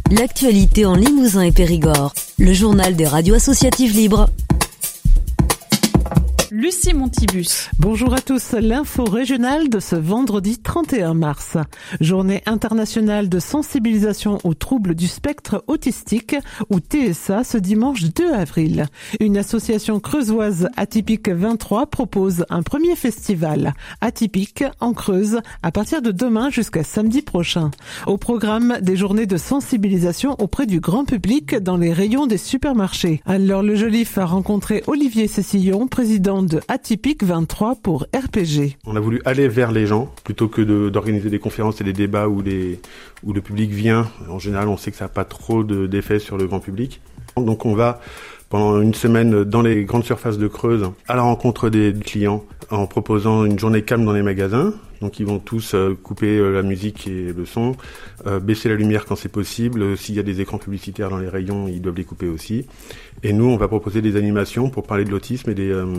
L'actualité en Limousin et Périgord. Le journal des radios associatives libres. Lucie Montibus. Bonjour à tous, l'info régionale de ce vendredi 31 mars. Journée internationale de sensibilisation aux troubles du spectre autistique, ou TSA, ce dimanche 2 avril. Une association creusoise Atypique 23 propose un premier festival Atypique en Creuse à partir de demain jusqu'à samedi prochain. Au programme, des journées de sensibilisation auprès du grand public dans les rayons des supermarchés. Alors le Joliffe a rencontré Olivier Cécillon, président de Atypique 23 pour RPG. On a voulu aller vers les gens plutôt que d'organiser des conférences et des débats où le public vient. En général, on sait que ça n'a pas trop d'effet sur le grand public. Donc on va pendant une semaine dans les grandes surfaces de Creuse à la rencontre des clients en proposant une journée calme dans les magasins. Donc ils vont tous couper la musique et le son, baisser la lumière quand c'est possible. S'il y a des écrans publicitaires dans les rayons, ils doivent les couper aussi. Et nous, on va proposer des animations pour parler de l'autisme et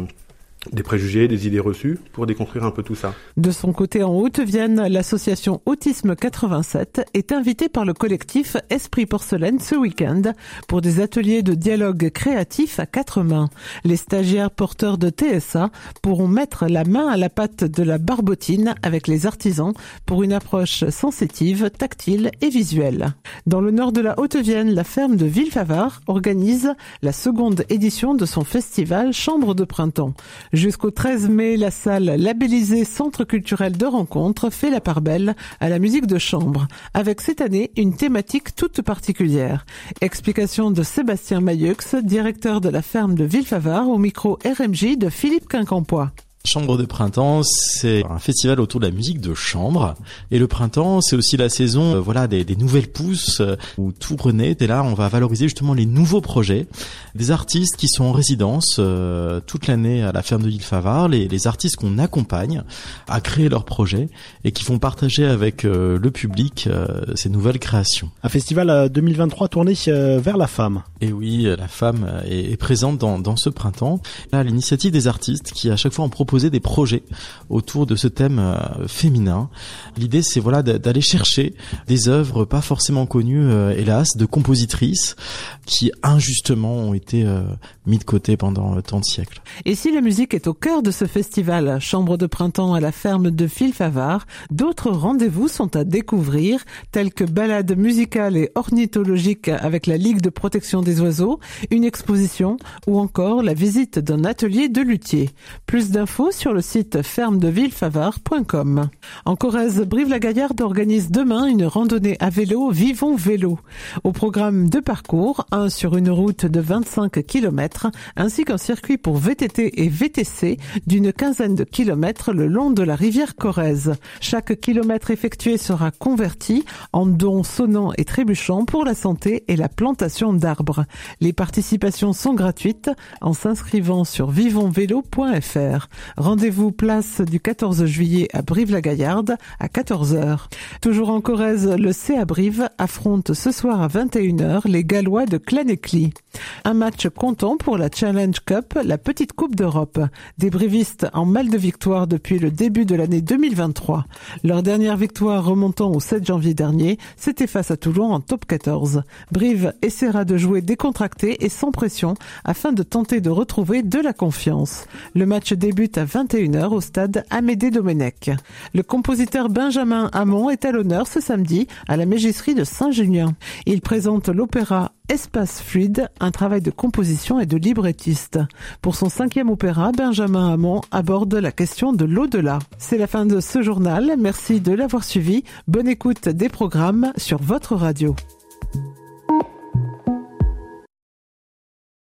des préjugés, des idées reçues, pour déconstruire un peu tout ça. De son côté, en Haute-Vienne, l'association Autisme 87 est invitée par le collectif Esprit Porcelaine ce week-end pour des ateliers de dialogue créatif à 4 mains. Les stagiaires porteurs de TSA pourront mettre la main à la pâte de la barbotine avec les artisans pour une approche sensitive, tactile et visuelle. Dans le nord de la Haute-Vienne, la ferme de Villefavard organise la seconde édition de son festival Chambre de printemps. Jusqu'au 13 mai, la salle labellisée Centre culturel de rencontre fait la part belle à la musique de chambre, avec cette année une thématique toute particulière. Explication de Sébastien Mailleux, directeur de la ferme de Villefavard, au micro RMJ de Philippe Quincampoix. Chambre de printemps, c'est un festival autour de la musique de chambre. Et le printemps, c'est aussi la saison des nouvelles pousses où tout renaît. Et là, on va valoriser justement les nouveaux projets. Des artistes qui sont en résidence toute l'année à la ferme de Villefavard. Les artistes qu'on accompagne à créer leurs projets et qui font partager avec le public ces nouvelles créations. Un festival 2023 tourné vers la femme. Et oui, la femme est présente dans ce printemps. Là, l'initiative des artistes qui à chaque fois en proposer des projets autour de ce thème féminin. L'idée, c'est d'aller chercher des œuvres pas forcément connues, hélas, de compositrices qui injustement ont été mis de côté pendant tant de siècles. Et si la musique est au cœur de ce festival Chambre de printemps à la ferme de Villefavard, d'autres rendez-vous sont à découvrir, tels que balades musicales et ornithologiques avec la Ligue de protection des oiseaux, une exposition ou encore la visite d'un atelier de luthier. Plus d'infos sur le site fermedevillefavard.com. En Corrèze, Brive-la-Gaillarde organise demain une randonnée à vélo Vivons Vélo. Au programme de parcours, un sur une route de 25 km, ainsi qu'un circuit pour VTT et VTC d'une quinzaine de kilomètres le long de la rivière Corrèze. Chaque kilomètre effectué sera converti en dons sonnants et trébuchants pour la santé et la plantation d'arbres. Les participations sont gratuites en s'inscrivant sur vivonsvélo.fr. Rendez-vous place du 14 juillet à Brive-la-Gaillarde à 14h. Toujours en Corrèze, le CA Brive affronte ce soir à 21h les Gallois de Clanéclis. Un match comptant pour la Challenge Cup, la petite coupe d'Europe. Des brivistes en mal de victoire depuis le début de l'année 2023. Leur dernière victoire remontant au 7 janvier dernier, c'était face à Toulon en top 14. Brive essaiera de jouer décontracté et sans pression afin de tenter de retrouver de la confiance. Le match débute à 21h au stade Amédée Domenech. Le compositeur Benjamin Hamon est à l'honneur ce samedi à la Mégisserie de Saint-Junien. Il présente l'opéra Espace fluide, un travail de composition et de librettiste. Pour son 5e opéra, Benjamin Hamon aborde la question de l'au-delà. C'est la fin de ce journal. Merci de l'avoir suivi. Bonne écoute des programmes sur votre radio.